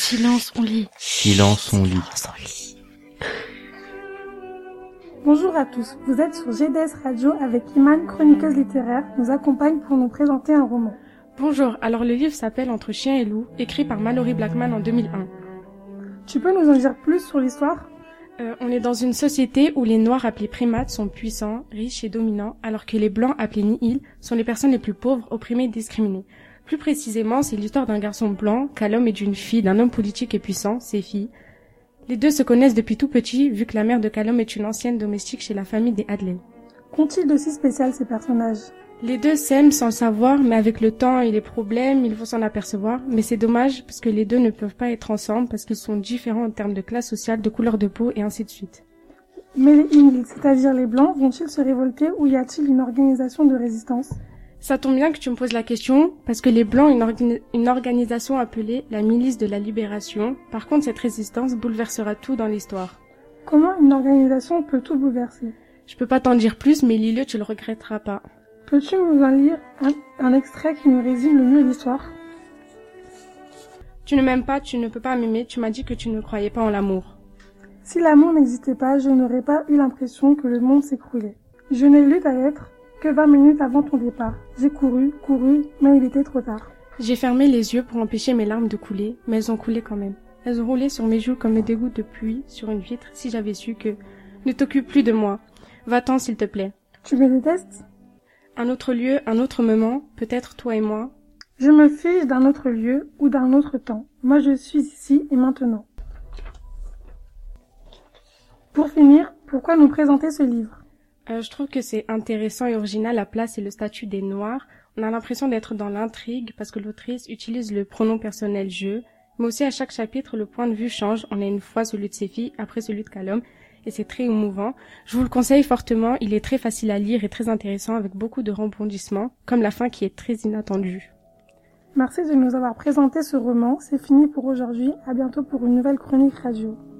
Silence, on lit. Silence, on lit. Silence, on lit. Bonjour à tous, vous êtes sur GDS Radio avec Iman, chroniqueuse littéraire, nous accompagne pour nous présenter un roman. Bonjour, alors le livre s'appelle Entre chien et loup, écrit par Malorie Blackman en 2001. Tu peux nous en dire plus sur l'histoire ? On est dans une société où les noirs appelés primates sont puissants, riches et dominants, alors que les blancs appelés nihil sont les personnes les plus pauvres, opprimées et discriminées. Plus précisément, c'est l'histoire d'un garçon blanc, Callum, et d'une fille, d'un homme politique et puissant, ses filles. Les deux se connaissent depuis tout petit, vu que la mère de Callum est une ancienne domestique chez la famille des Hadley. Qu'ont-ils de si spécial ces personnages ? Les deux s'aiment sans le savoir, mais avec le temps et les problèmes, ils vont s'en apercevoir. Mais c'est dommage, parce que les deux ne peuvent pas être ensemble, parce qu'ils sont différents en termes de classe sociale, de couleur de peau, et ainsi de suite. Mais les Ingles, c'est-à-dire les Blancs, vont-ils se révolter ou y a-t-il une organisation de résistance ? Ça tombe bien que tu me poses la question, parce que les Blancs ont une organisation appelée la Milice de la Libération. Par contre, cette résistance bouleversera tout dans l'histoire. Comment une organisation peut tout bouleverser ? Je peux pas t'en dire plus, mais lis-le, tu le regretteras pas. Peux-tu nous en lire un extrait qui nous résume le mieux l'histoire ? Tu ne m'aimes pas, tu ne peux pas m'aimer, tu m'as dit que tu ne croyais pas en l'amour. Si l'amour n'existait pas, je n'aurais pas eu l'impression que le monde s'écroulait. Je n'ai lu ta lettre que 20 minutes avant ton départ. J'ai couru, mais il était trop tard. J'ai fermé les yeux pour empêcher mes larmes de couler, mais elles ont coulé quand même. Elles ont roulé sur mes joues comme des gouttes de pluie sur une vitre si j'avais su que... Ne t'occupe plus de moi. Va-t'en s'il te plaît. Tu me détestes ? Un autre lieu, un autre moment, peut-être toi et moi. Je me fiche d'un autre lieu ou d'un autre temps. Moi je suis ici et maintenant. Pour finir, pourquoi nous présenter ce livre ? Je trouve que c'est intéressant et original la place et le statut des Noirs. On a l'impression d'être dans l'intrigue parce que l'autrice utilise le pronom personnel « je », mais aussi à chaque chapitre, le point de vue change. On a une fois celui de ses filles, après celui de Callum, et c'est très émouvant. Je vous le conseille fortement, il est très facile à lire et très intéressant avec beaucoup de rebondissements, comme la fin qui est très inattendue. Merci de nous avoir présenté ce roman, c'est fini pour aujourd'hui, à bientôt pour une nouvelle chronique radio.